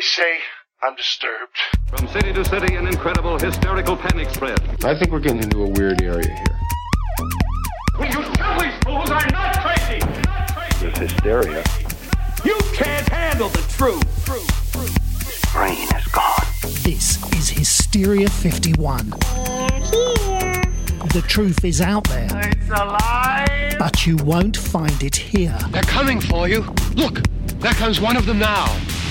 say I'm disturbed. From city to city, an incredible hysterical panic spread. I think we're getting into a weird area here. Will you tell these fools I'm not crazy? Not crazy. This hysteria. You can't handle the truth. Brain is gone. This is Hysteria 51. They're here. The truth is out there. It's alive. But you won't find it here. They're coming for you. Look, there comes one of them now.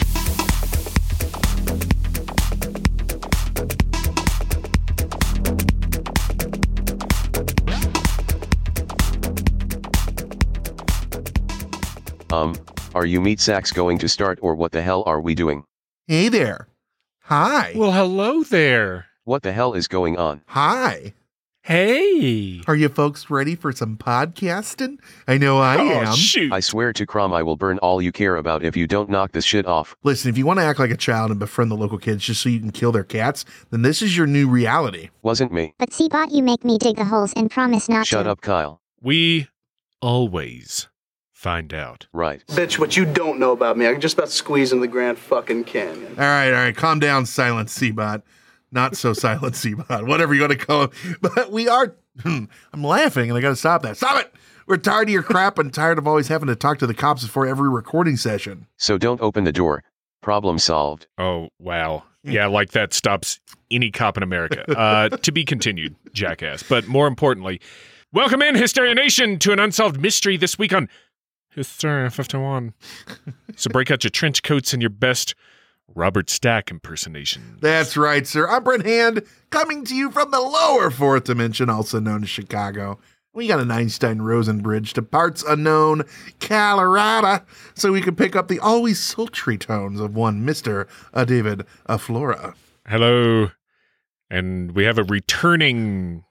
Are you meat sacks going to start, or what the hell are we doing? Hey there. Hi. Well, hello there. What the hell is going on? Hi. Hey. Are you folks ready for some podcasting? I know I am. Shoot. I swear to Crom I will burn all you care about if you don't knock this shit off. Listen, if you want to act like a child and befriend the local kids just so you can kill their cats, then this is your new reality. Wasn't me. But Seabot, you make me dig the holes and promise not to. Shut up, Kyle. We always find out. Right. Bitch, what you don't know about me, I can just about squeeze into the Grand fucking Canyon. All right. Calm down, Silent Seabot. Not so Silent Seabot. Whatever you want to call him. But we are... I'm laughing, and I got to stop that. Stop it! We're tired of your crap and tired of always having to talk to the cops before every recording session. So don't open the door. Problem solved. Oh, wow. Yeah, like that stops any cop in America. To be continued, jackass. But more importantly, welcome in, Hysteria Nation, to an unsolved mystery this week on Hysteria 51. So break out your trench coats and your best Robert Stack impersonation. That's right, sir. I'm Brent Hand, coming to you from the lower fourth dimension, also known as Chicago. We got an Einstein-Rosen bridge to parts unknown Colorado, so we can pick up the always sultry tones of one Mr. David Flora. Hello. And we have a returning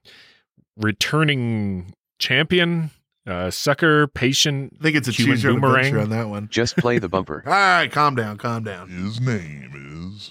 champion, sucker, patient. I think it's a human choose your own boomerang adventure on that one. Just play the bumper. All right, calm down. His name is...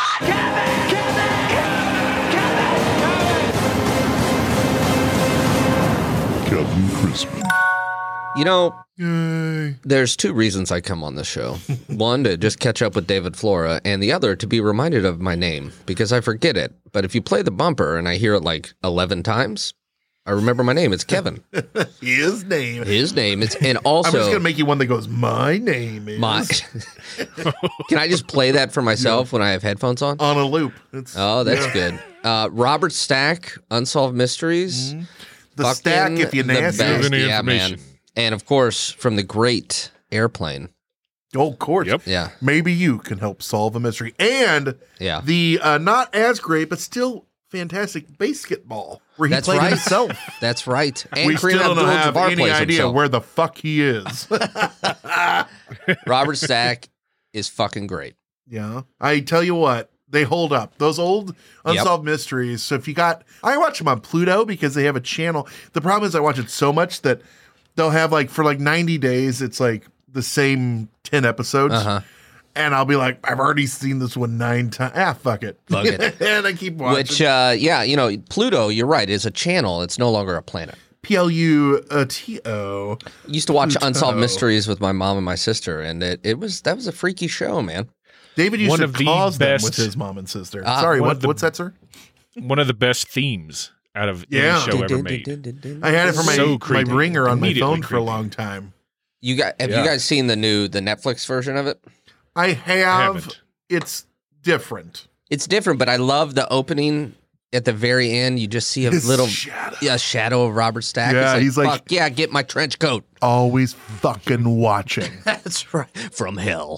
Kevin Crispin. You know, Yay. there's two reasons I come on this show. One, to just catch up with David Flora, and the other, to be reminded of my name, because I forget it. But if you play the bumper and I hear it like 11 times, I remember my name. It's Kevin. His name. Is, and also... I'm just going to make you one that goes, my name is... Can I just play that for myself when I have headphones on? On a loop. That's good. Robert Stack, Unsolved Mysteries. Mm-hmm. The Stack, if you nasty. Yeah, man. And of course, from the great Airplane. Oh, of course. Yep. Yeah. Maybe you can help solve a mystery. And the not as great, but still fantastic basketball, where he played himself. That's right. And we still don't have any idea himself. where the fuck he is. Robert Stack is fucking great. Yeah. I tell you what, they hold up. Those old Unsolved Mysteries. So if you I watch them on Pluto because they have a channel. The problem is I watch it so much that they'll have for 90 days, it's like the same 10 episodes. Uh-huh. And I'll be like, I've already seen this one 9 times. Fuck it. And I keep watching. Which, Pluto, you're right, is a channel. It's no longer a planet. Pluto. Used to watch Unsolved Mysteries with my mom and my sister, and that was a freaky show, man. David used to cause them with his mom and sister. Sorry, what's that, sir? One of the best themes out of any show ever made. I had it for my ringer on my phone for a long time. Have you guys seen the Netflix version of it? I have. It's different. It's different, but I love the opening. At the very end, you just see a little shadow of Robert Stack. Yeah, he's like, fuck yeah, get my trench coat. Always fucking watching. That's right. From hell.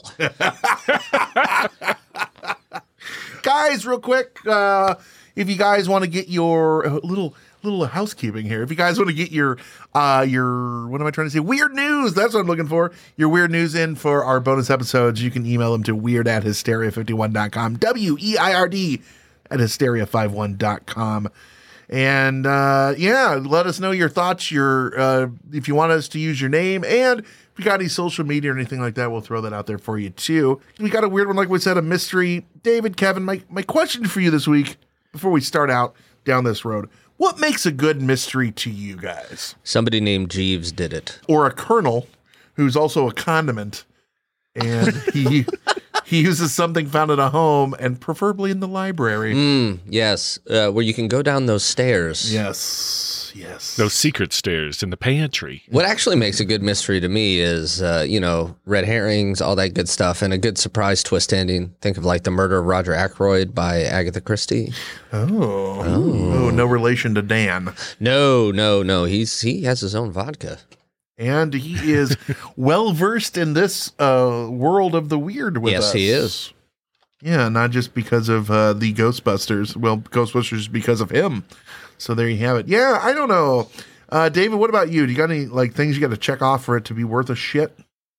Guys, real quick, if you guys want to get your little housekeeping here. If you guys want to get your what am I trying to say? Weird news. That's what I'm looking for. Your weird news in for our bonus episodes. You can email them to weird@hysteria51.com. WEIRD at hysteria51.com. And let us know your thoughts, if you want us to use your name, and if you got any social media or anything like that, we'll throw that out there for you too. We got a weird one, like we said, a mystery. David, Kevin, my question for you this week, before we start out down this road, what makes a good mystery to you guys? Somebody named Jeeves did it. Or a colonel who's also a condiment, and He uses something found in a home and preferably in the library. Yes, where you can go down those stairs. Yes. Those secret stairs in the pantry. What actually makes a good mystery to me is, red herrings, all that good stuff, and a good surprise twist ending. Think of like The Murder of Roger Ackroyd by Agatha Christie. Oh, no relation to Dan. No. He has his own vodka. And he is well versed in this world of the weird with us. Yes, he is. Yeah, not just because of the Ghostbusters. Well, Ghostbusters because of him. So there you have it. Yeah, I don't know. David, what about you? Do you got any things you got to check off for it to be worth a shit?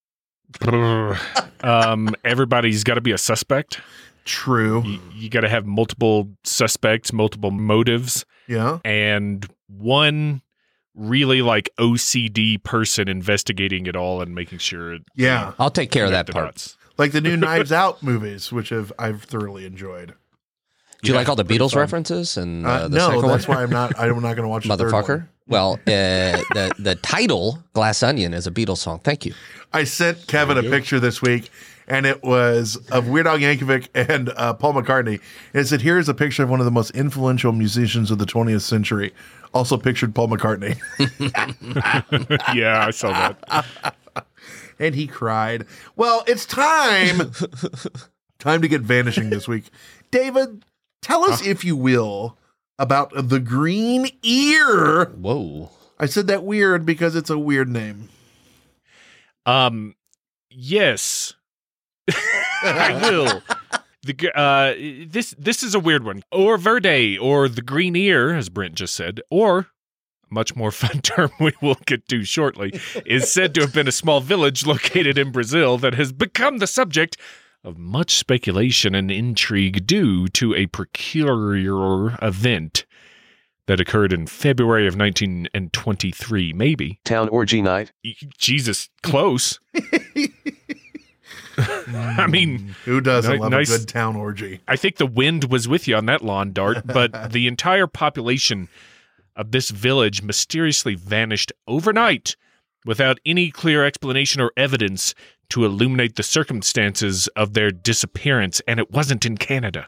Everybody's got to be a suspect. True. You got to have multiple suspects, multiple motives. Yeah. And one really OCD person investigating it all and making sure. Yeah. I'll take care of that part. Dots. Like the new Knives Out movies, which I've thoroughly enjoyed. Do you like all the Beatles references and the no, second that's one? why I'm not going to watch the third Motherfucker. one. Well, the title Glass Onion is a Beatles song. Thank you. I sent Kevin a picture this week, and it was of Weird Al Yankovic and Paul McCartney. And it said, "Here's a picture of one of the most influential musicians of the 20th century." Also pictured Paul McCartney. Yeah, I saw that. And he cried. Well, it's time to get vanishing this week. David, tell us, if you will, about the Green Ear. Whoa. I said that weird because it's a weird name. Yes. I will. This is a weird one. Or Verde, or the Green Ear, as Brent just said, or a much more fun term we will get to shortly, is said to have been a small village located in Brazil that has become the subject of much speculation and intrigue due to a peculiar event that occurred in February of 1923, maybe. Town orgy night? Jesus, close. I mean, who doesn't love a good town orgy? I think the wind was with you on that lawn dart, but the entire population of this village mysteriously vanished overnight without any clear explanation or evidence to illuminate the circumstances of their disappearance, and it wasn't in Canada.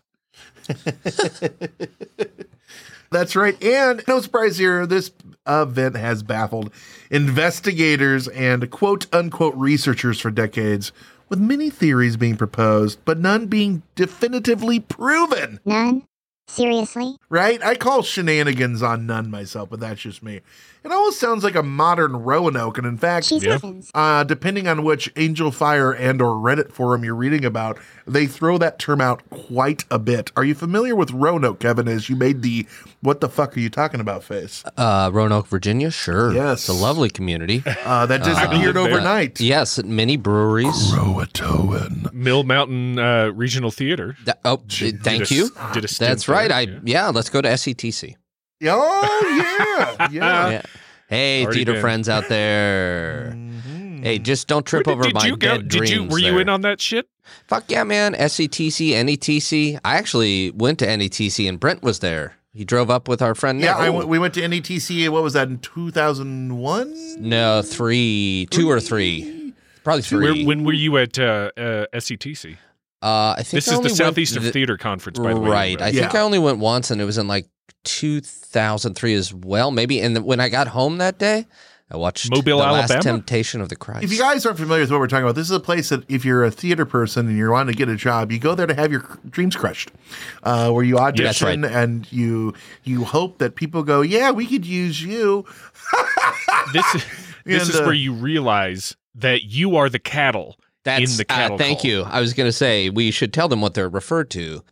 That's right. And no surprise here, this event has baffled investigators and quote-unquote researchers for decades, with many theories being proposed, but none being definitively proven. None? Seriously? Right? I call shenanigans on none myself, but that's just me. It almost sounds like a modern Roanoke, and in fact, depending on which Angel Fire and or Reddit forum you're reading about, they throw that term out quite a bit. Are you familiar with Roanoke, Kevin, as you made the "what the fuck are you talking about" face? Roanoke, Virginia? Sure. Yes. It's a lovely community. That disappeared overnight. Yes, many breweries. Croatoan. Mill Mountain Regional Theater. Thank you. Did a stint That's there, right. Let's go to SETC. Oh, yeah. Hey, Already theater been. friends out there. Hey, just don't trip over my dead dreams. Were you in on that shit? Fuck yeah, man. SETC, NETC. I actually went to NETC and Brent was there. He drove up with our friend Nick. Yeah, we went to NETC, what was that, in 2001? No, 2 or 3. Probably 3. When were you at SETC? I think this I is only the Southeast went of Theater Conference, by the way. Right. I think I only went once, and it was in 2003 as well, maybe. And when I got home that day, I watched Mobile, The Alabama? Last Temptation of the Christ. If you guys aren't familiar with what we're talking about, this is a place that if you're a theater person and you're wanting to get a job, you go there to have your dreams crushed, where you audition and you hope that people go, yeah, we could use you. This is where you realize that you are the cattle in the cattle thank call. you. I was going to say we should tell them what they're referred to.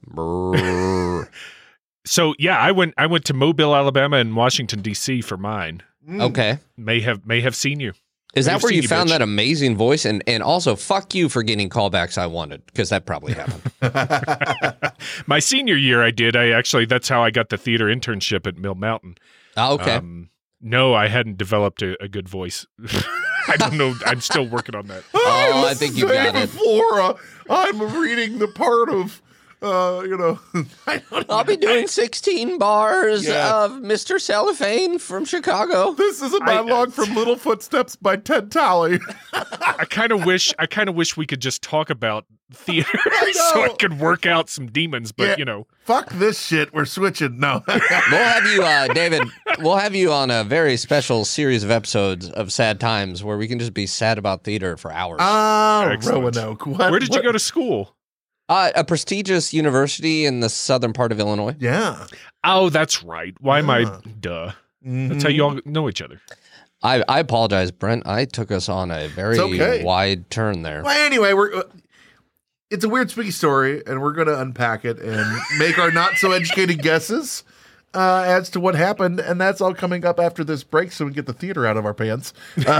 So yeah, I went to Mobile, Alabama, and Washington D.C. for mine. Okay, may have seen you. Is May that have where seen you found bitch. that amazing voice? And also, fuck you for getting callbacks I wanted, because that probably happened. My senior year, I did. That's how I got the theater internship at Mill Mountain. Oh, okay. No, I hadn't developed a good voice. I don't know. I'm still working on that. I think you got it. Flora, I'm reading the part of I'll be doing 16 bars of Mr. Cellophane from Chicago. This is a monologue from Little Footsteps by Ted Talley. I kind of wish we could just talk about theater so I could work out some demons, but fuck this shit. We're switching. No. We'll have you, David, we'll have you on a very special series of episodes of Sad Times where we can just be sad about theater for hours. Roanoke. Where did you go to school? A prestigious university in the southern part of Illinois. Yeah. Oh, that's right. Why am I? Duh. That's how you all know each other. I apologize, Brent. I took us on a very wide turn there. Well, anyway, it's a weird, spooky story, and we're going to unpack it and make our not-so-educated guesses as to what happened, and that's all coming up after this break so we get the theater out of our pants.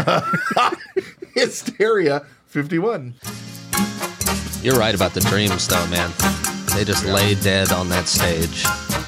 Hysteria 51. You're right about the dreams, though, man. They just lay dead on that stage.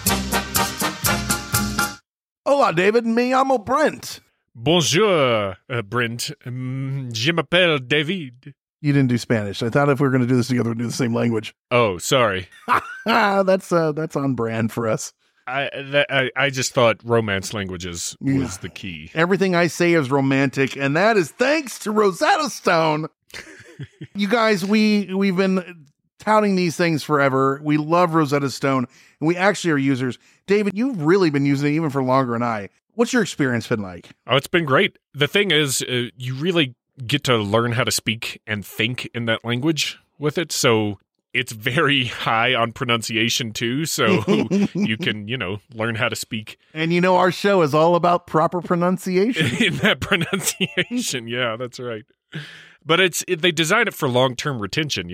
Hola, David. Me llamo Brent. Bonjour, Brent. Je m'appelle David. You didn't do Spanish. I thought if we were going to do this together, we'd do the same language. Oh, sorry. That's on brand for us. I just thought Romance languages was the key. Everything I say is romantic, and that is thanks to Rosetta Stone. You guys, we've been touting these things forever. We love Rosetta Stone, and we actually are users. David, you've really been using it even for longer than I. What's your experience been like? Oh, it's been great. The thing is, you really get to learn how to speak and think in that language with it. So it's very high on pronunciation too. So you can, learn how to speak. And our show is all about pronunciation. In that pronunciation. Yeah, that's right. But they design it for long-term retention,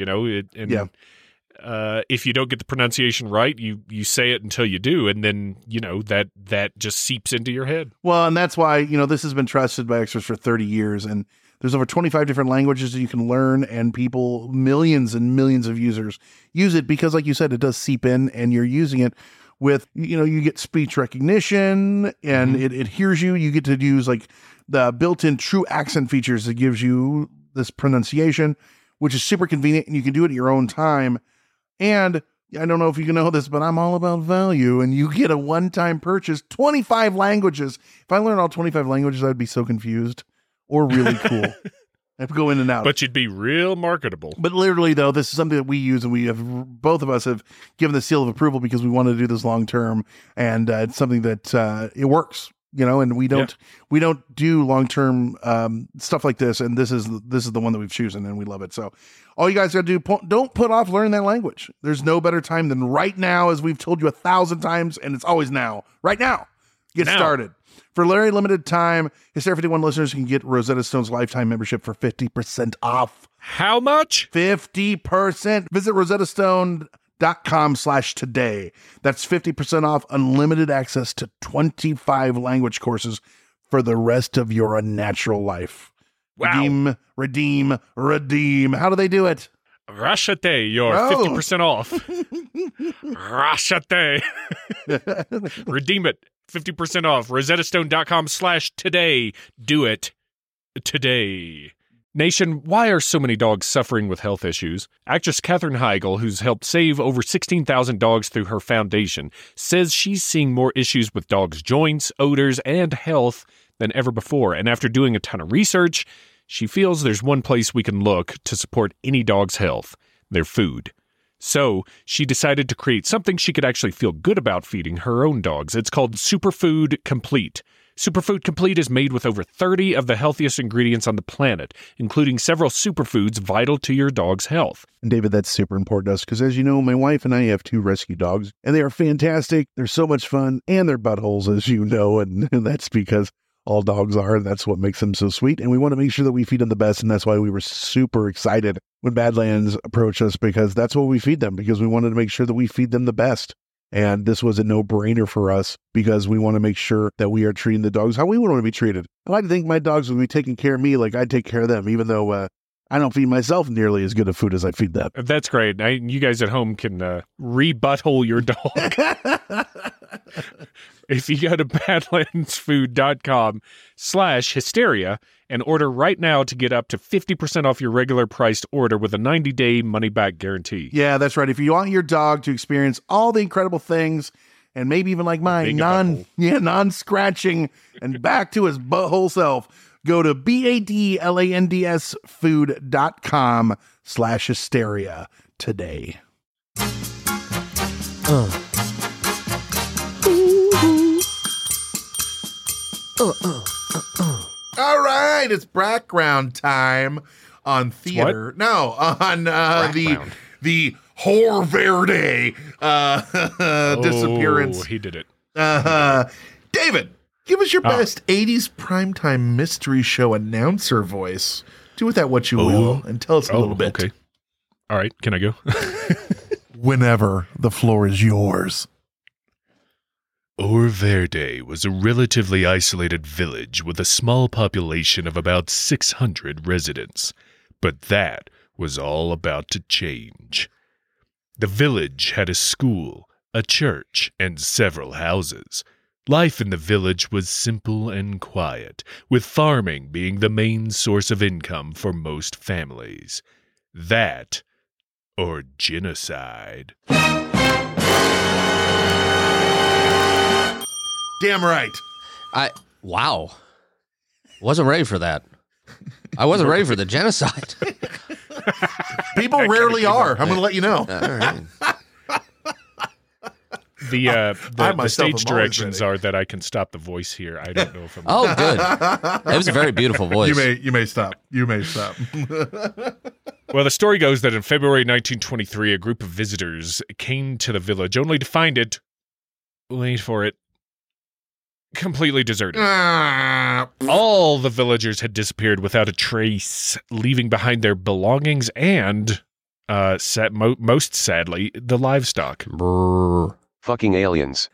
if you don't get the pronunciation right, you say it until you do, and then, that just seeps into your head. Well, and that's why, this has been trusted by experts for 30 years, and there's over 25 different languages that you can learn, and people, millions and millions of users use it because, like you said, it does seep in, and you're using it with, you get speech recognition, and it hears you. You get to use, like, the built-in true accent features that gives you this pronunciation, which is super convenient, and you can do it at your own time. And I don't know if you know this, but I'm all about value, and you get a one-time purchase, 25 languages. If I learned all 25 languages, I'd be so confused or really cool. I have to go in and out. But you'd be real marketable. But literally, though, this is something that we use, and both of us have given the seal of approval because we want to do this long-term, and it's something that it works. And we don't do long-term stuff like this. And this is the one that we've chosen, and we love it. So all you guys got to do, don't put off learning that language. There's no better time than right now, as we've told you 1,000 times, and it's always now. Right now. Get started. For a very limited time, Hysteria 51 listeners can get Rosetta Stone's lifetime membership for 50% off. How much? 50%. Visit rosettastone.com/today. That's 50% off unlimited access to 25 language courses for the rest of your unnatural life. Wow. Redeem. How do they do it? Rashate, you're 50% off. Rashate. Redeem it. 50% off. rosettastone.com/today. Do it today. Nation, why are so many dogs suffering with health issues? Actress Katherine Heigl, who's helped save over 16,000 dogs through her foundation, says she's seeing more issues with dogs' joints, odors, and health than ever before. And after doing a ton of research, she feels there's one place we can look to support any dog's health: their food. So she decided to create something she could actually feel good about feeding her own dogs. It's called Superfood Complete. Superfood Complete is made with over 30 of the healthiest ingredients on the planet, including several superfoods vital to your dog's health. And David, that's super important to us because, as you know, my wife and I have 2 rescue dogs, and they are fantastic. They're so much fun, and they're buttholes, as you know, and that's because all dogs are, and that's what makes them so sweet. And we want to make sure that we feed them the best, and that's why we were super excited when Badlands approached us, because that's what we feed them, because we wanted to make sure that we feed them the best. And this was a no-brainer for us because we want to make sure that we are treating the dogs how we want to be treated. I like to think my dogs will be taking care of me like I take care of them, even though I don't feed myself nearly as good of food as I feed them. That's great. You guys at home can re-butthole your dog. If you go to badlandsfood.com/hysteria and order right now to get up to 50% off your regular priced order with a 90-day money-back guarantee. Yeah, that's right. If you want your dog to experience all the incredible things, and maybe even like mine, non-scratching and back to his butthole self, go to badlandsfood.com/hysteria today. All right, it's background time on theater. No, on the Horror Verde disappearance. Oh, he did it. David, give us your best 80s primetime mystery show announcer voice. Do with that what you will, and tell us a little bit. Okay. All right, can I go? Whenever the floor is yours. Horror Verde was a relatively isolated village with a small population of about 600 residents. But that was all about to change. The village had a school, a church, and several houses. Life in the village was simple and quiet, with farming being the main source of income for most families. That, or genocide. Damn right. Wow. Wasn't ready for that. I wasn't ready for the genocide. People rarely are. I'm going to let you know. All right. The stage directions are that I can stop the voice here. I don't know if I'm... Oh, good. That was a very beautiful voice. You may stop. You may stop. Well, the story goes that in February 1923, a group of visitors came to the village only to find it, wait for it, completely deserted. All the villagers had disappeared without a trace, leaving behind their belongings and, most sadly, the livestock. Brrr. Fucking aliens.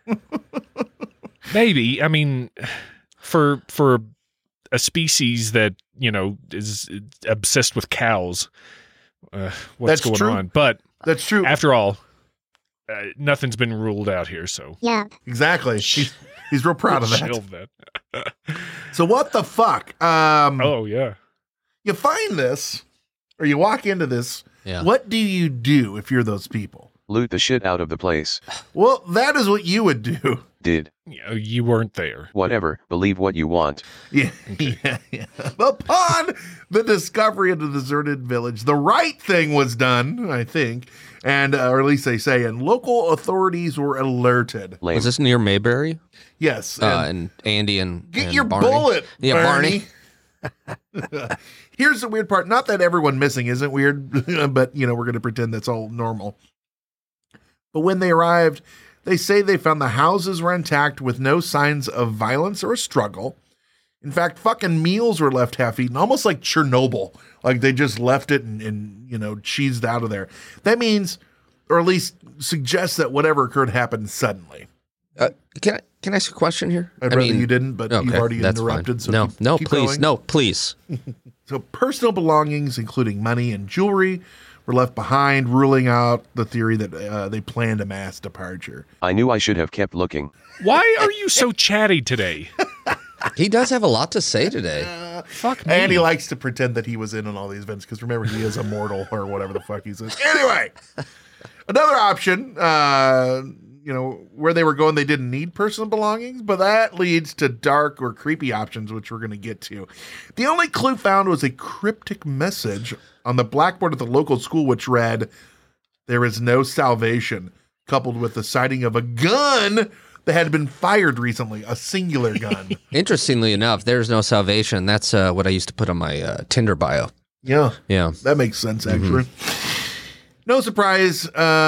Maybe. I mean, for a species that, is obsessed with cows, what's That's going true. on? But that's true. After all, nothing's been ruled out here, so. Yeah. Exactly. He's real proud of that. Shelve that. So what the fuck? Oh, yeah. You find this, or you walk into this. Yeah. What do you do if you're those people? Loot the shit out of the place. Well, that is what you would do. Did. You weren't there. Whatever. Believe what you want. Yeah. Yeah. Upon the discovery of the deserted village, the right thing was done, I think, and or at least they say, and local authorities were alerted. Lame. Was this near Mayberry? Yes. And Andy and get your Barney. bullet. Yeah, Barney. Here's the weird part. Not that everyone missing isn't weird, but we're going to pretend that's all normal. But when they arrived, they say they found the houses were intact with no signs of violence or a struggle. In fact, fucking meals were left half-eaten, almost like Chernobyl. Like they just left it and cheesed out of there. That means, or at least suggests that whatever occurred happened suddenly. Can I ask a question here? I'd rather you didn't, but you've already interrupted. Fine. So keep going. Please. No, please. So personal belongings, including money and jewelry, were left behind, ruling out the theory that they planned a mass departure. I knew I should have kept looking. Why are you so chatty today? He does have a lot to say today. Fuck me. And he likes to pretend that he was in on all these events because remember, he is immortal or whatever the fuck he says. Anyway, another option, where they were going, they didn't need personal belongings, but that leads to dark or creepy options, which we're going to get to. The only clue found was a cryptic message on the blackboard at the local school, which read, "There is no salvation," coupled with the sighting of a gun that had been fired recently, a singular gun. Interestingly enough, there's no salvation. That's what I used to put on my Tinder bio. Yeah. That makes sense, actually. No surprise,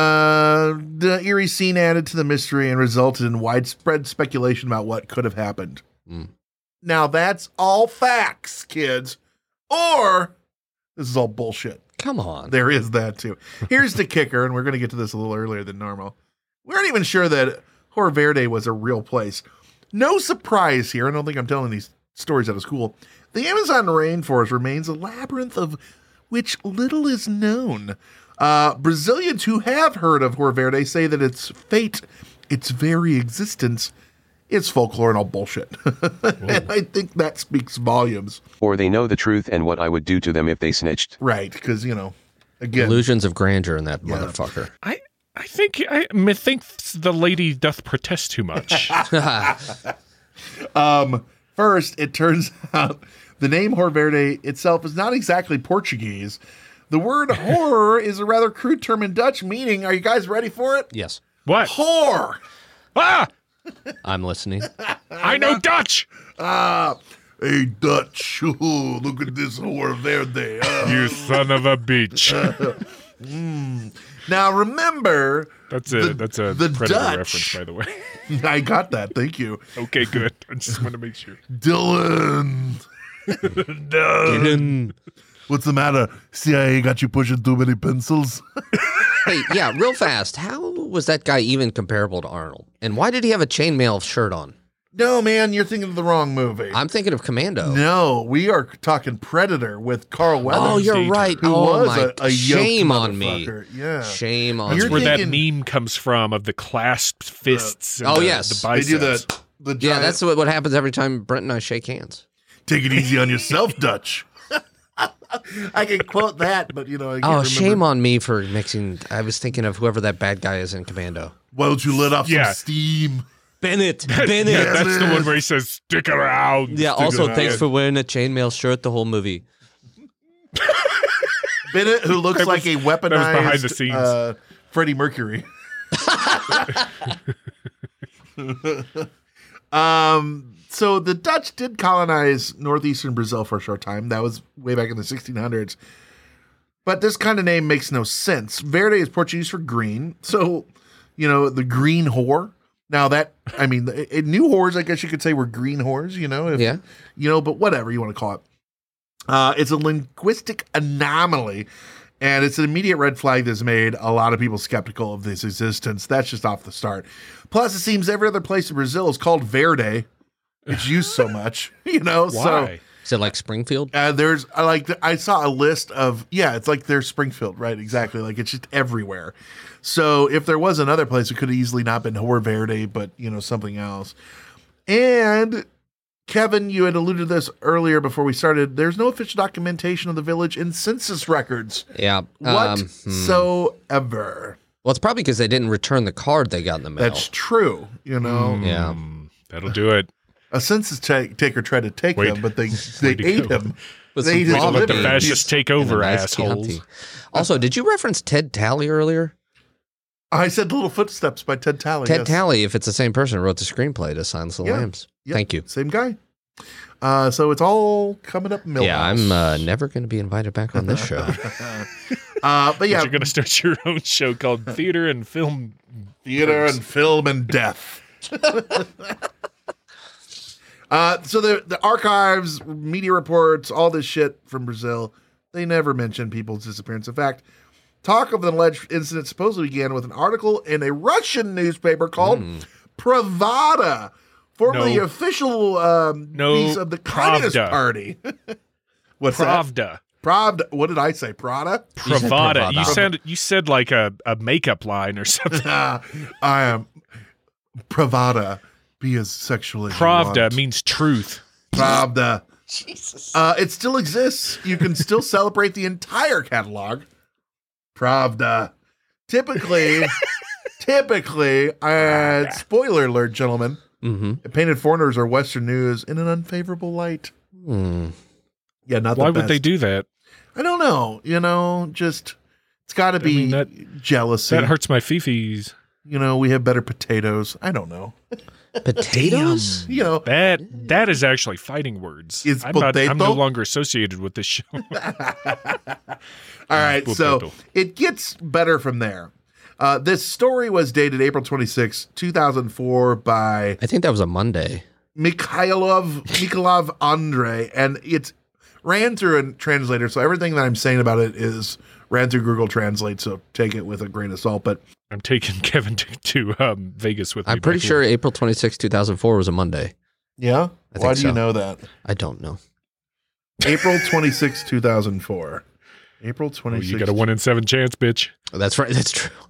the eerie scene added to the mystery and resulted in widespread speculation about what could have happened. Now, that's all facts, kids. Or this is all bullshit. Come on. There is that, too. Here's the kicker, and we're going to get to this a little earlier than normal. We aren't even sure that Horror Verde was a real place. No surprise here. I don't think I'm telling these stories out of school. The Amazon rainforest remains a labyrinth of which little is known. Brazilians who have heard of Horror Verde say that its fate its very existence is folklore and all bullshit. And I think that speaks volumes. Or they know the truth and what I would do to them if they snitched. Right, because, again. Illusions of grandeur in that motherfucker. I think methinks the lady doth protest too much. First, it turns out the name Hor Verde itself is not exactly Portuguese. The word horror is a rather crude term in Dutch, meaning, are you guys ready for it? Yes. What? Whore. Ah! I'm listening. I know Dutch. Hey, Dutch. Ooh, look at this Hor Verde. You son of a bitch. Now, remember. That's a the Predator Dutch. reference, by the way. I got that. Thank you. Okay, good. I just want to make sure. Dylan. What's the matter? CIA got you pushing too many pencils? Hey, yeah, real fast. How was that guy even comparable to Arnold? And why did he have a chainmail shirt on? No, man, you're thinking of the wrong movie. I'm thinking of Commando. No, we are talking Predator with Carl Weathers. Oh, you're right. Who Oh, was a shame yoked on me. motherfucker. Yeah. Shame on That's me. where that meme comes from of the clasped fists. And yes. the biceps. They do the giant, Yeah, that's what happens every time Brent and I shake hands. Take it easy on yourself, Dutch. I can quote that, but I can't remember. Shame on me for mixing. I was thinking of whoever that bad guy is in Commando. Why don't you let off some steam? Bennett. Yeah, that's the one where he says, stick around. Yeah, also around. thanks for wearing a chainmail shirt the whole movie. Bennett, who looks like a weaponized behind the scenes. Freddie Mercury. So the Dutch did colonize northeastern Brazil for a short time. That was way back in the 1600s. But this kind of name makes no sense. Verde is Portuguese for green. So, the green whore. Now new whores, I guess you could say, were green whores, but whatever you want to call it. It's a linguistic anomaly, and it's an immediate red flag that's made a lot of people skeptical of this existence. That's just off the start. Plus, it seems every other place in Brazil is called Verde. It's used so much, Why? So is it like Springfield? I saw a list of, it's like there's Springfield, right? Exactly. Like it's just everywhere. So if there was another place, it could have easily not been Hor Verde, but something else. And Kevin, you had alluded to this earlier before we started. There's no official documentation of the village in census records. Yeah. Whatsoever. Well, it's probably because they didn't return the card they got in the mail. That's true. Yeah. That'll do it. A census taker tried to take them, but they ate him. They ate his let the fascists take over, nice assholes. Chianti. Also, did you reference Ted Talley earlier? I said Little Footsteps by Ted Talley. Ted Talley, if it's the same person, wrote the screenplay to Silence of the Lambs. Yep. Thank you. Same guy. So it's all coming up Millhouse. Yeah, I'm never going to be invited back on this show. But yeah. You're going to start your own show called Theater and Film. Theater and Film and Death. So the archives, media reports, all this shit from Brazil, they never mention people's disappearance. In fact, talk of the alleged incident supposedly began with an article in a Russian newspaper called Pravda, formerly official piece of the Communist Party. What's Pravda. that? Pravda. What did I say? Prada? Pravda. You said like a makeup line or something. I am Pravda. Be as sexual as Pravda you want. means truth. Pravda. Jesus. It still exists. You can still celebrate the entire catalog. Pravda. Typically, spoiler alert, gentlemen, it painted foreigners or Western news in an unfavorable light. Yeah, not the Why best. would they do that? I don't know. Just it's got to be jealousy. That hurts my fifis. We have better potatoes. I don't know. Potatoes? That is actually fighting words. I'm no longer associated with this show. All right, so it gets better from there. This story was dated April 26, 2004 by... I think that was a Monday. Mikhailov Andre, and it ran through a translator, so everything that I'm saying about it is ran through Google Translate, so take it with a grain of salt, but... I'm taking Kevin to Vegas with me. I'm pretty sure April 26, 2004 was a Monday. Yeah? Why do you know that? I don't know. April 26, 2004. April 26. You got a 1 in 7 chance, bitch. Oh, that's right. That's true.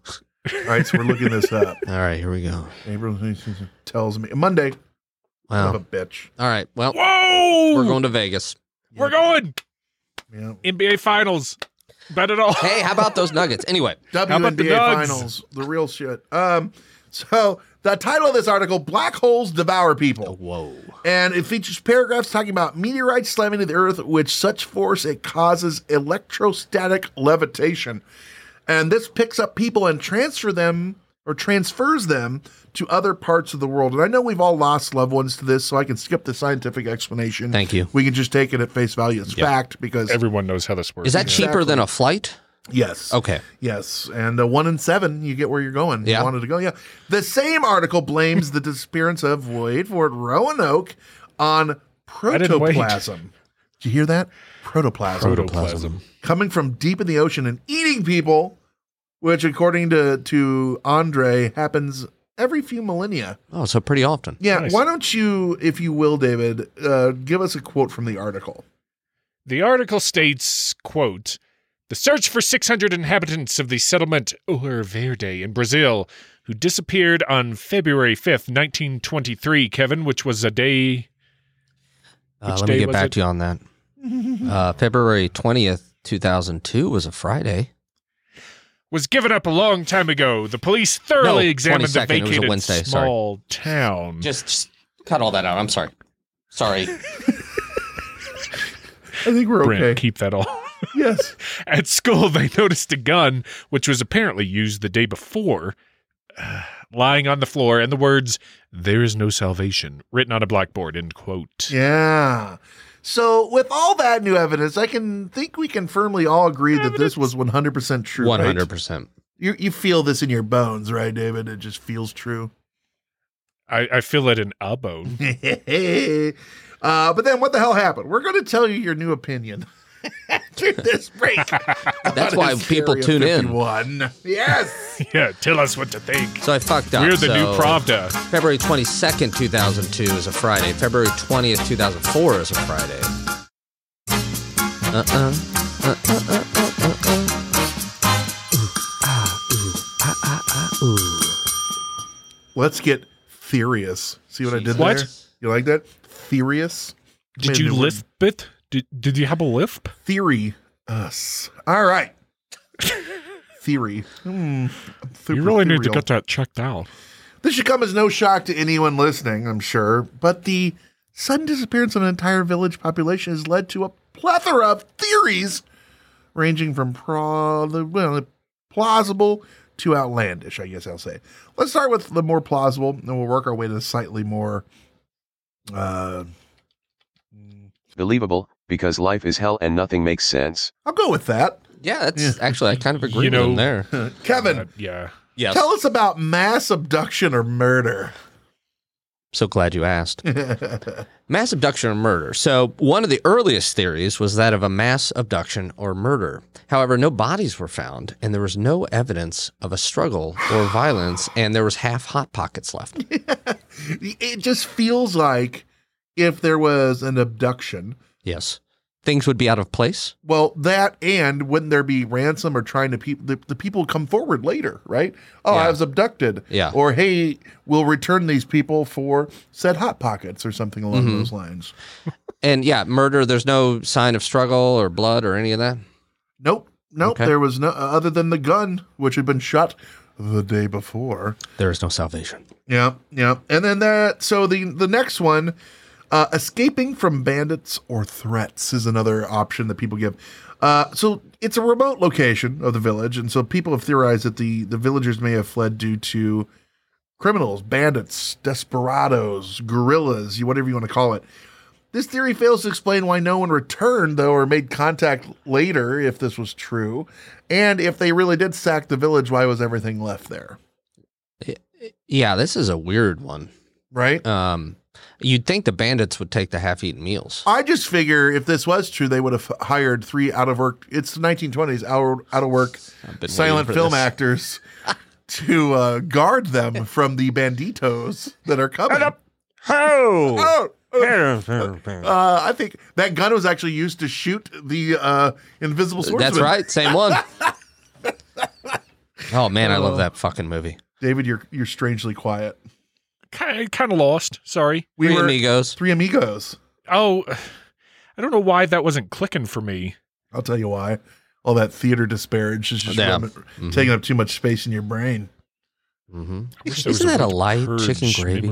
All right, so we're looking this up. All right, here we go. April tells me Monday. Wow. Son of a bitch. All right. Well, Whoa! we're going to Vegas. We're going. Yeah. NBA Finals. Bet it all. Hey, how about those Nuggets? Anyway. about the WNBA Nugs? Finals, the real shit. So the title of this article, Black Holes Devour People. Whoa. And it features paragraphs talking about meteorites slamming into the earth with such force it causes electrostatic levitation. And this picks up people and transfers them to other parts of the world. And I know we've all lost loved ones to this, so I can skip the scientific explanation. Thank you. We can just take it at face value as fact because everyone knows how this works. Is that cheaper than a flight? Yes. Okay. Yes. And 1 in 7, you get where you're going. Yeah. You wanted to go. Yeah. The same article blames the disappearance of, wait for it, Roanoke on protoplasm. Did you hear that? Protoplasm. Coming from deep in the ocean and eating people, which according to Andre happens every few millennia. Oh, so pretty often. Yeah. Nice. Why don't you, if you will, David, give us a quote from the article? The article states, quote, "The search for 600 inhabitants of the settlement Ouro Verde in Brazil who disappeared on February 5th, 1923, Kevin, which was a day..." Let me get back to you on that. February 20th, 2002 was a Friday. Was given up a long time ago. The police thoroughly examined the 22nd. It was a vacated Wednesday, small town. Just cut all that out. I'm sorry. Sorry. I think we're Brent, okay. keep that all. Yes. At school, they noticed a gun, which was apparently used the day before, lying on the floor, and the words, "There is no salvation," written on a blackboard, end quote. Yeah. So with all that new evidence, I think we can firmly all agree that this was 100% true. 100%. Right? You feel this in your bones, right, David? It just feels true. I feel it in a bone. But then what the hell happened? We're going to tell you your new opinion after this break. That's why people tune in. Yes. Yeah, tell us what to think. So I fucked up. We're the new Pravda. February 22nd, 2002 is a Friday. February 20th, 2004 is a Friday. Let's get furious. See what I did What? there? You like that? Furious. Did you lisp it? Did you have a lisp? Theory us. All right. Theory. You really need to get that checked out. This should come as no shock to anyone listening, I'm sure, but the sudden disappearance of an entire village population has led to a plethora of theories ranging from plausible to outlandish, I guess I'll say. Let's start with the more plausible, and we'll work our way to the slightly more Believable, because life is hell and nothing makes sense. I'll go with that. Yeah, that's actually, I kind of agree with him there. Kevin, yeah. Yes. tell us about mass abduction or murder. So glad you asked. Mass abduction or murder. So one of the earliest theories was that of a mass abduction or murder. However, no bodies were found, and there was no evidence of a struggle or violence, and there was half Hot Pockets left. It just feels like if there was an abduction. Yes. Things would be out of place. Well, that, and wouldn't there be ransom or trying to the people come forward later, right? Oh, Yeah. I was abducted. Yeah. Or, hey, we'll return these people for said Hot Pockets or something along those lines. And yeah, murder, there's no sign of struggle or blood or any of that? Nope. Okay. There was no, other than the gun, which had been shot the day before. There is no salvation. Yeah. And then the next one, escaping from bandits or threats is another option that people give. So it's a remote location of the village, and so people have theorized that the villagers may have fled due to criminals, bandits, desperados, guerrillas, whatever you want to call it. This theory fails to explain why no one returned, though, or made contact later, if this was true. And if they really did sack the village, why was everything left there? Yeah, this is a weird one. Right? You'd think the bandits would take the half-eaten meals. I just figure if this was true, they would have hired 3 out-of-work, it's the 1920s, out-of-work silent film actors to guard them from the banditos that are coming. I think that gun was actually used to shoot the invisible swordsman. That's right, same one. Oh man, I love that fucking movie. David, you're strangely quiet. Kind of lost. Sorry. Three Amigos. Three Amigos. Oh, I don't know why that wasn't clicking for me. I'll tell you why. All that theater disparage is just taking up too much space in your brain. Mm-hmm. Isn't that a light chicken gravy?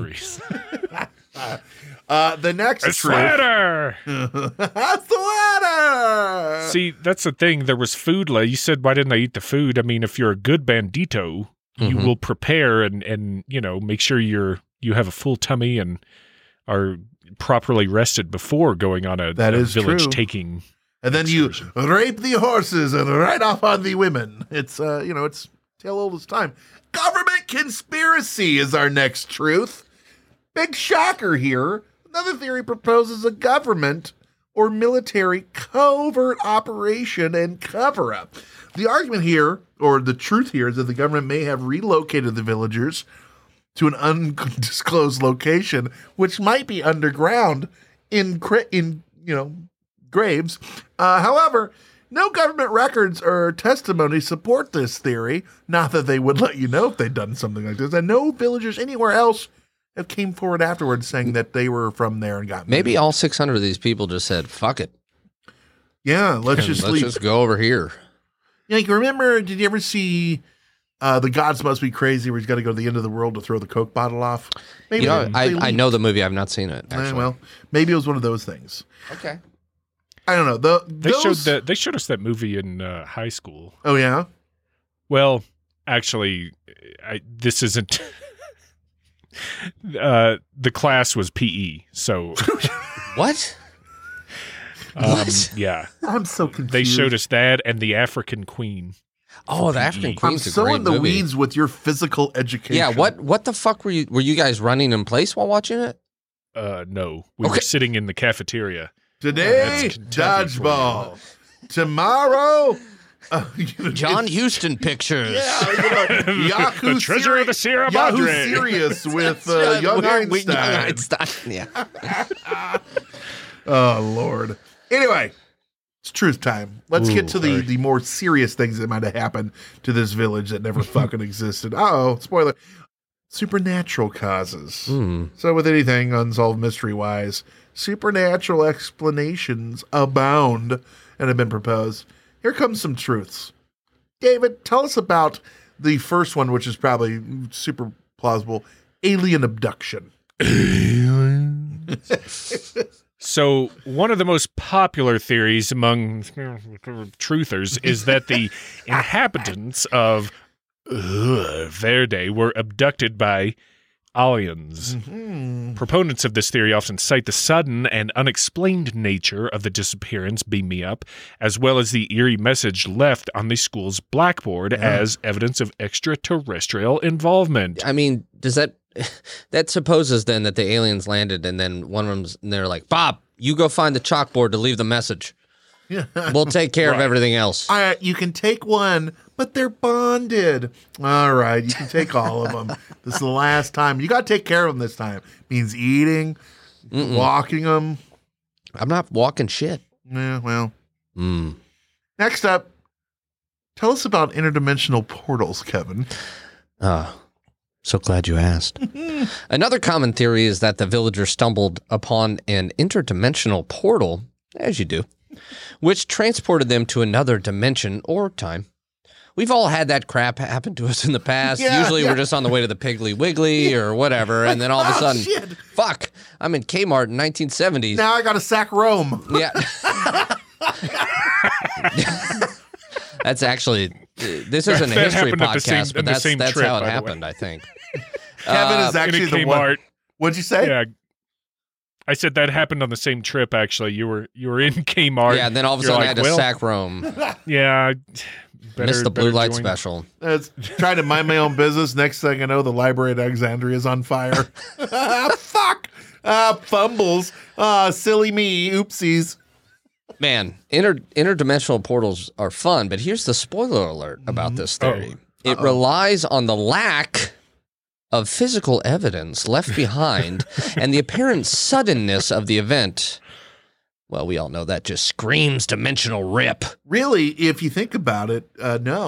The next a sweater. A sweater. See, that's the thing. There was food. You said, why didn't I eat the food? I mean, if you're a good bandito, you will prepare and make sure you have a full tummy and are properly rested before going on a village taking. And then excursion. You rape the horses and ride off on the women. It's it's tale old as time. Government conspiracy is our next truth. Big shocker here. Another theory proposes a government or military covert operation and cover-up. The argument here, or the truth here, is that the government may have relocated the villagers to an undisclosed location, which might be underground in graves. However, no government records or testimony support this theory. Not that they would let you know if they'd done something like this. And no villagers anywhere else have came forward afterwards saying that they were from there and got maybe all 600 of these people just said, fuck it. Yeah, let's just go over here. Yeah, you remember, did you ever see The Gods Must Be Crazy, where he's got to go to the end of the world to throw the Coke bottle off? Maybe I know the movie. I've not seen it, actually. Well, maybe it was one of those things. Okay. I don't know. They showed us that movie in high school. Oh, yeah? Well, actually, this isn't... the class was PE, so... What? What? Yeah. I'm so confused. They showed us that and the African Queen. Oh, the African Queen's I'm so a great in the movie. weeds with your physical education. Yeah, what the fuck were you guys running in place while watching it? No. We were sitting in the cafeteria. Today, dodgeball. Tomorrow, John Huston Pictures. Yeah, Yahoo! The Treasure of the Sierra Yahoo! Madre. Serious with Young Einstein. Yeah. Oh, Lord. Anyway, it's truth time. Let's get to the more serious things that might have happened to this village that never fucking existed. Uh-oh, spoiler. Supernatural causes. So with anything unsolved mystery-wise, supernatural explanations abound and have been proposed. Here comes some truths. David, tell us about the first one, which is probably super plausible, alien abduction. So one of the most popular theories among truthers is that the inhabitants of Verde were abducted by aliens. Proponents of this theory often cite the sudden and unexplained nature of the disappearance, beam me up, as well as the eerie message left on the school's blackboard as evidence of extraterrestrial involvement. I mean, does that supposes then that the aliens landed and then one of them's and they're like, Bob, you go find the chalkboard to leave the message. Yeah. We'll take care of everything else. You can take one, but they're bonded. All right, you can take all of them. This is the last time. You got to take care of them this time. Means eating, walking them. I'm not walking shit. Yeah, well. Next up, tell us about interdimensional portals, Kevin. So glad you asked. Another common theory is that the villagers stumbled upon an interdimensional portal, as you do, which transported them to another dimension or time. We've all had that crap happen to us in the past. Usually we're just on the way to the Piggly Wiggly or whatever, and then all of a sudden, fuck, I'm in Kmart in 1970s. Now I got to sack Rome. Yeah. That's actually, this isn't a history podcast, but that's trip, how it happened, I think. Kevin is actually the one. What'd you say? Yeah. I said that happened on the same trip, actually. You were in Kmart. Yeah, and then all of a sudden I had to sack Rome. Yeah. Missed the blue light special. Trying to mind my own business. Next thing I know, the library at Alexandria is on fire. Fuck. Fumbles. Silly me. Oopsies. Man, interdimensional portals are fun, but here's the spoiler alert about this theory. It relies on the lack of physical evidence left behind and the apparent suddenness of the event. Well, we all know that just screams dimensional rip. Really, if you think about it, no.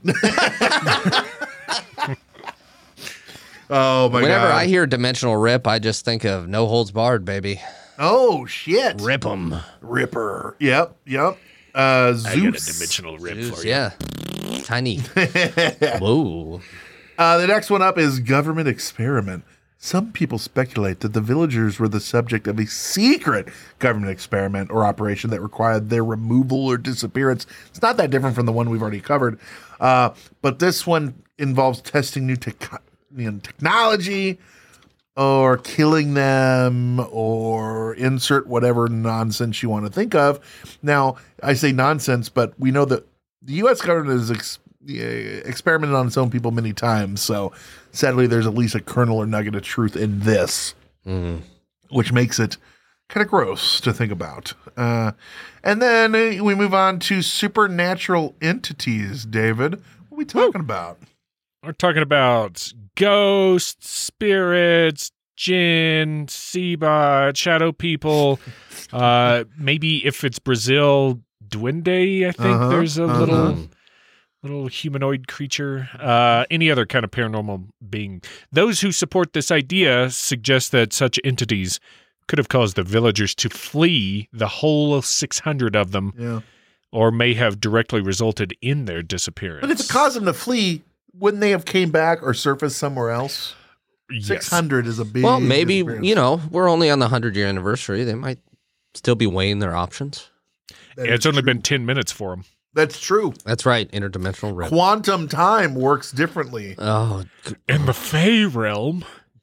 Oh my Whenever god! I hear dimensional rip, I just think of no holds barred, baby. Oh shit! Rip 'em. Ripper. Yep. Zeus. I got a dimensional rip Zeus, for you. yeah. Tiny. Whoa. The next one up is government experiment. Some people speculate that the villagers were the subject of a secret government experiment or operation that required their removal or disappearance. It's not that different from the one we've already covered, but this one involves testing new technology or killing them or insert whatever nonsense you want to think of. Now, I say nonsense, but we know that the U.S. government has experimented on its own people many times, so sadly there's at least a kernel or nugget of truth in this, which makes it kind of gross to think about. And then we move on to supernatural entities. David, what are we talking about? We're talking about ghosts, spirits, jinn, Seba, shadow people. Maybe if it's Brazil, duende, I think there's a little humanoid creature, any other kind of paranormal being. Those who support this idea suggest that such entities could have caused the villagers to flee, the whole 600 of them, or may have directly resulted in their disappearance. But if it caused them to flee, wouldn't they have came back or surfaced somewhere else? Yes. 600 is a big... Well, maybe, we're only on the 100-year anniversary. They might still be weighing their options. It's only been 10 minutes for them. That's true. That's right. Interdimensional rip. Quantum time works differently. Oh, in the Fey realm.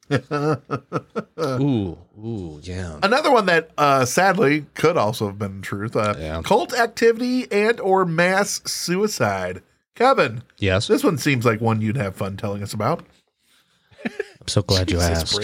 Ooh, yeah. Another one that sadly could also have been truth. Cult activity and or mass suicide. Kevin. Yes. This one seems like one you'd have fun telling us about. I'm so glad you asked.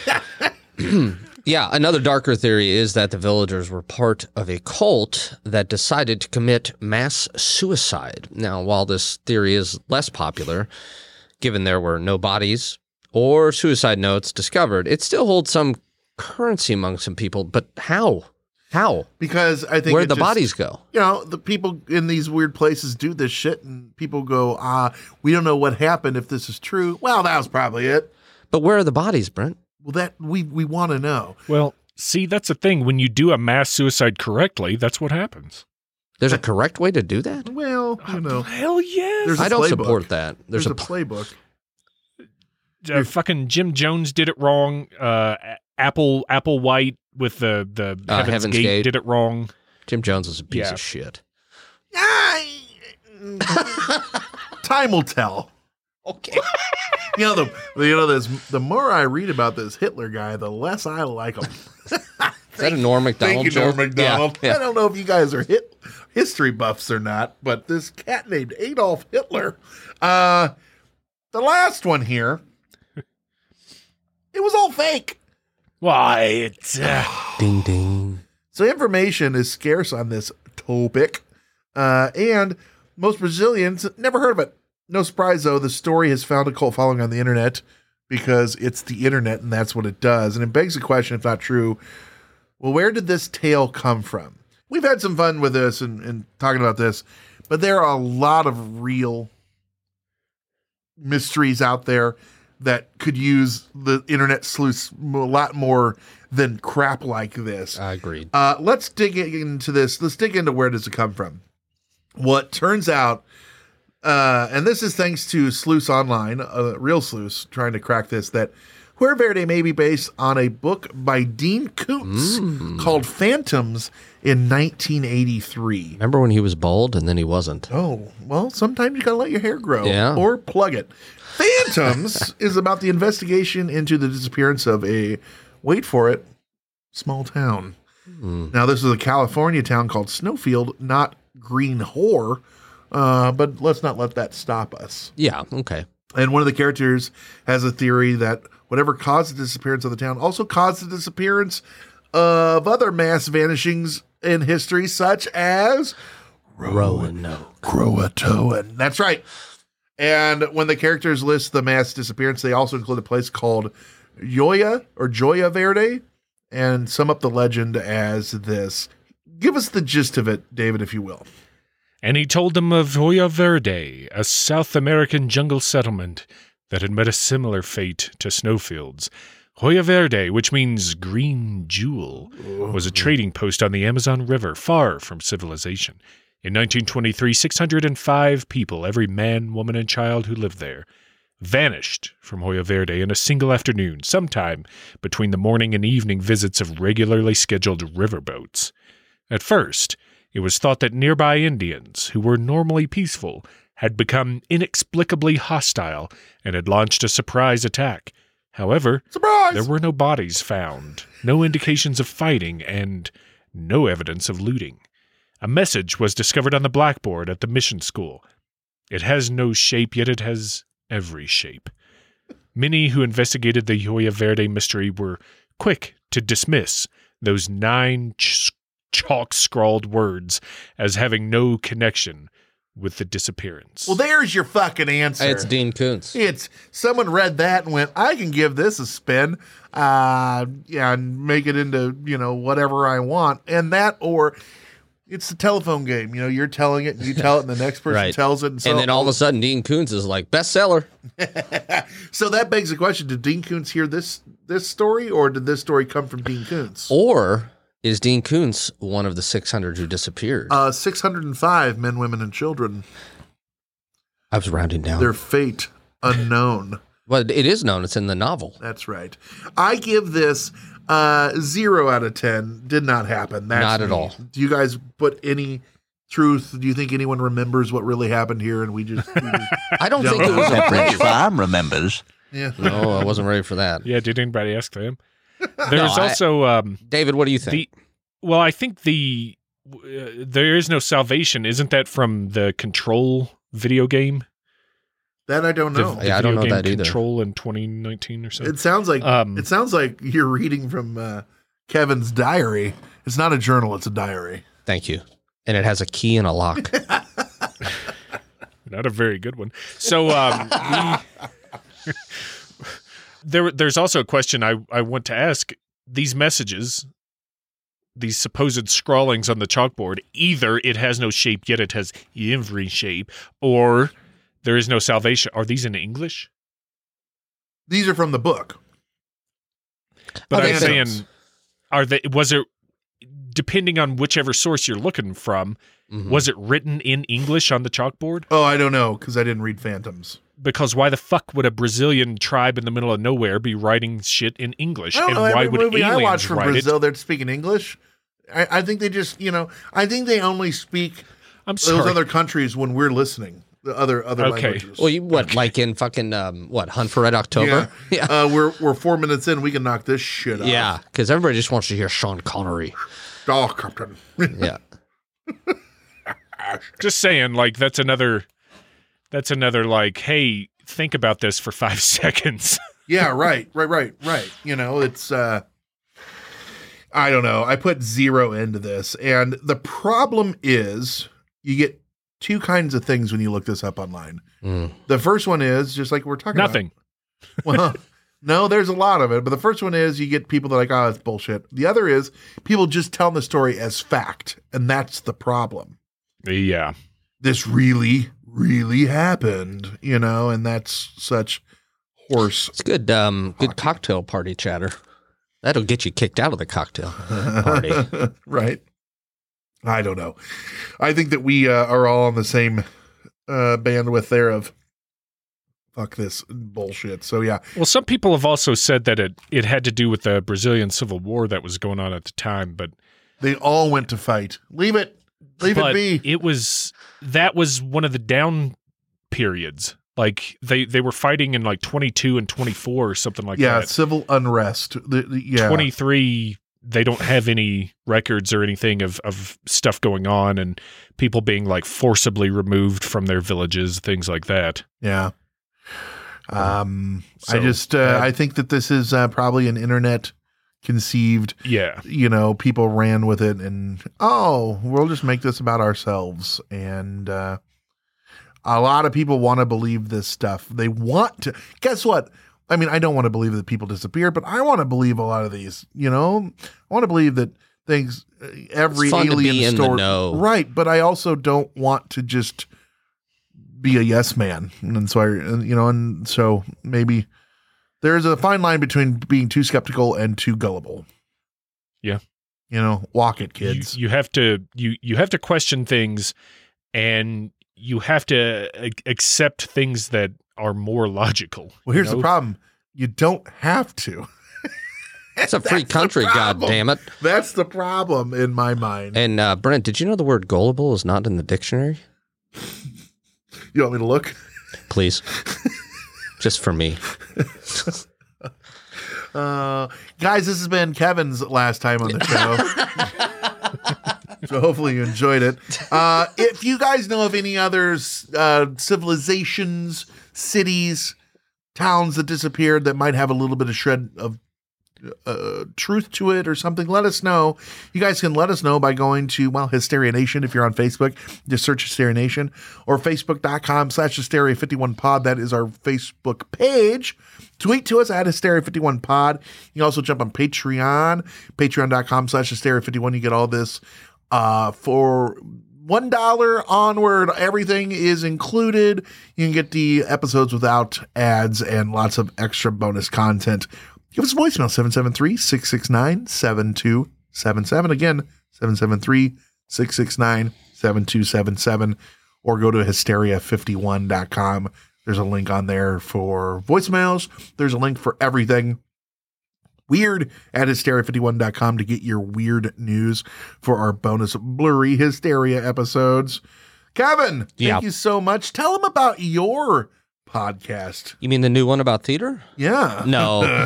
Yeah, another darker theory is that the villagers were part of a cult that decided to commit mass suicide. Now, while this theory is less popular, given there were no bodies or suicide notes discovered, it still holds some currency among some people. But how? How? Because I think where'd the bodies go? The people in these weird places do this shit, and people go, we don't know what happened if this is true. Well, that was probably it. But where are the bodies, Brent? Well, that we want to know. Well, see, that's the thing. When you do a mass suicide correctly, that's what happens. There's a correct way to do that? Well, hell yes. I don't support that. There's a playbook. Fucking Jim Jones did it wrong. Apple White with the Heaven's Gate did it wrong. Jim Jones is a piece of shit. Time will tell. Okay. The more I read about this Hitler guy, the less I like him. Is that a Norm Macdonald Thank you, joke? Norm Macdonald. Yeah. I don't know if you guys are history buffs or not, but this cat named Adolf Hitler. The last one here, it was all fake. Why? It's ding ding. So information is scarce on this topic, and most Brazilians never heard of it. No surprise, though, the story has found a cult following on the internet because it's the internet and that's what it does. And it begs the question, if not true, well, where did this tale come from? We've had some fun with this and talking about this, but there are a lot of real mysteries out there that could use the internet sleuths a lot more than crap like this. I agreed. Let's dig into this. Let's dig into where does it come from. What turns out, and this is thanks to Sleuths Online, real sleuths trying to crack this, that Huer Verde may be based on a book by Dean Koontz called Phantoms in 1983. Remember when he was bald and then he wasn't? Oh, well, sometimes you gotta let your hair grow or plug it. Phantoms is about the investigation into the disappearance of a, wait for it, small town. Now, this is a California town called Snowfield, not Green Whore. But let's not let that stop us. Yeah, okay. And one of the characters has a theory that whatever caused the disappearance of the town also caused the disappearance of other mass vanishings in history, such as Roanoke. Croatoan. That's right. And when the characters list the mass disappearance, they also include a place called Joya Verde and sum up the legend as this. Give us the gist of it, David, if you will. And he told them of Hoya Verde, a South American jungle settlement that had met a similar fate to Snowfields. Hoya Verde, which means green jewel, was a trading post on the Amazon River, far from civilization. In 1923, 605 people, every man, woman, and child who lived there, vanished from Hoya Verde in a single afternoon, sometime between the morning and evening visits of regularly scheduled riverboats. At first, it was thought that nearby Indians, who were normally peaceful, had become inexplicably hostile and had launched a surprise attack. However, there were no bodies found, no indications of fighting, and no evidence of looting. A message was discovered on the blackboard at the mission school. It has no shape, yet it has every shape. Many who investigated the Hoya Verde mystery were quick to dismiss those 9 chalk-scrawled words as having no connection with the disappearance. Well, there's your fucking answer. It's Dean Koontz. It's someone read that and went, I can give this a spin, and make it into, whatever I want. And that, or it's the telephone game. You're telling it, and you tell it, and the next person tells it. And then all of a sudden, Dean Koontz is like, bestseller. So that begs the question, did Dean Koontz hear this story, or did this story come from Dean Koontz? Or is Dean Koontz one of the 600 who disappeared? 605 men, women, and children. I was rounding down. Their fate unknown. Well, it is known. It's in the novel. That's right. I give this 0 out of 10. Did not happen. That's not at me. all. Do you guys put any truth? Do you think anyone remembers what really happened here? And we just I don't think it was a Bridge Farm remembers. Yeah. No, I wasn't ready for that. Yeah, did anybody ask them? There's also David, what do you think? I think there is no salvation. Isn't that from the Control video game? That I don't know. I don't know that either. Control in 2019 or something. It sounds like you're reading from Kevin's diary. It's not a journal; it's a diary. Thank you. And it has a key and a lock. Not a very good one. So there's also a question I want to ask. These messages, these supposed scrawlings on the chalkboard, either it has no shape yet it has every shape, or there is no salvation. Are these in English? These are from the book. But I'm saying, was it, depending on whichever source you're looking from, was it written in English on the chalkboard? Oh, I don't know, because I didn't read Phantoms. Because why the fuck would a Brazilian tribe in the middle of nowhere be writing shit in English? I don't know. Why Every would movie I aliens watch from write Brazil, it? they're speaking English. I think they just, I think they only speak those sorry. other countries when we're listening. The other languages. Well, like in fucking Hunt for Red October? Yeah. We're 4 minutes in. We can knock this shit off. Yeah, because everybody just wants to hear Sean Connery. Oh, Captain. Yeah. Just saying, like that's another like, hey, think about this for 5 seconds. Yeah, right. It's I don't know. I put 0 into this, and the problem is you get 2 kinds of things when you look this up online. The first one is just like we're talking Nothing. about. Well, no, there's a lot of it, but the first one is you get people that are like, oh, that's bullshit. The other is people just telling the story as fact, and that's the problem. Yeah. This really, really happened, and that's such horse. It's good cocktail party chatter. That'll get you kicked out of the cocktail party. Right. I don't know. I think that we are all on the same bandwidth there of fuck this bullshit. So, yeah. Well, some people have also said that it had to do with the Brazilian Civil War that was going on at the time, but they all went to fight. Leave it be. That was one of the down periods. Like they were fighting in like 22 and 24 or something like that. Yeah, civil unrest. 23, they don't have any records or anything of stuff going on and people being like forcibly removed from their villages, things like that. Yeah. I think that this is probably an internet conceived. Yeah. People ran with it and, we'll just make this about ourselves. And a lot of people want to believe this stuff. They want to. Guess what? I don't want to believe that people disappeared, but I want to believe a lot of these. I want to believe that things, every It's fun to alien be in the story. know. Right, but I also don't want to just be a yes man. And so and so maybe there's a fine line between being too skeptical and too gullible. Yeah. Walk it, kids. You have to question things, and you have to accept things that are more logical. Well, here's the problem. You don't have to. It's a free country, God damn it. That's the problem in my mind. And Brent, did you know the word gullible is not in the dictionary? You want me to look? Please. Just for me. Guys, this has been Kevin's last time on the show. So hopefully you enjoyed it. If you guys know of any other civilizations, cities, towns that disappeared that might have a little bit of shred of truth to it or something, let us know. You guys can let us know by going to, Hysteria Nation. If you're on Facebook, just search Hysteria Nation, or facebook.com/Hysteria51pod. That is our Facebook page. Tweet to us at Hysteria51pod. You can also jump on Patreon, patreon.com/Hysteria51. You get all this for $1 onward. Everything is included. You can get the episodes without ads and lots of extra bonus content. Give us a voicemail, 773-669-7277. Again, 773-669-7277. Or go to hysteria51.com. There's a link on there for voicemails. There's a link for everything weird at hysteria51.com to get your weird news for our bonus blurry Hysteria episodes. Kevin, thank you so much. Tell them about your podcast. You mean the new one about theater? Yeah. No.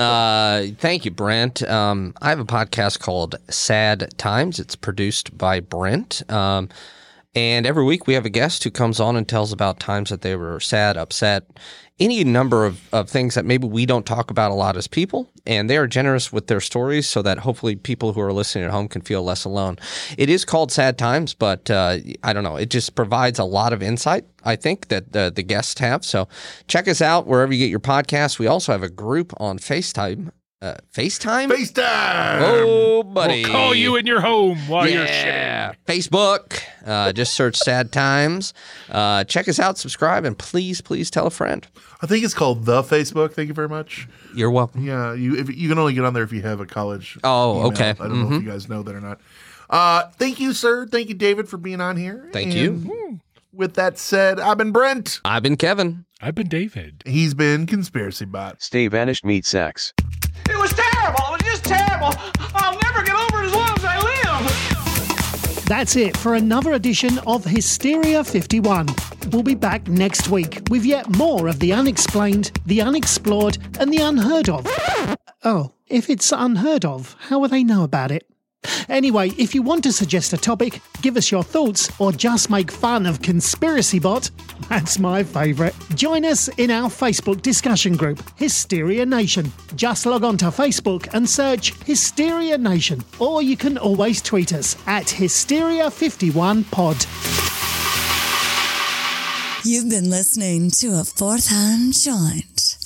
Thank you, Brent. I have a podcast called Sad Times. It's produced by Brent. And every week we have a guest who comes on and tells about times that they were sad, upset, any number of things that maybe we don't talk about a lot as people. And they are generous with their stories so that hopefully people who are listening at home can feel less alone. It is called Sad Times, but I don't know. It just provides a lot of insight, I think, that the guests have. So check us out wherever you get your podcasts. We also have a group on FaceTime. FaceTime? FaceTime! Oh, buddy. We'll call you in your home while you're shitting. Facebook. Just search Sad Times. Check us out, subscribe, and please tell a friend. I think it's called The Facebook. Thank you very much. You're welcome. Yeah, you can only get on there if you have a college email. Okay. I don't know if you guys know that or not. Thank you, sir. Thank you, David, for being on here. Thank you. With that said, I've been Brent. I've been Kevin. I've been David. He's been Conspiracy Bot. Stay vanished, meat sacks. It was terrible. It was just terrible. I'll never get over it as long as I live. That's it for another edition of Hysteria 51. We'll be back next week with yet more of the unexplained, the unexplored, and the unheard of. Oh, if it's unheard of, how will they know about it? Anyway, if you want to suggest a topic, give us your thoughts, or just make fun of Conspiracy Bot, that's my favourite. Join us in our Facebook discussion group, Hysteria Nation. Just log on to Facebook and search Hysteria Nation, or you can always tweet us at Hysteria51pod. You've been listening to a Fourth Hand Joint.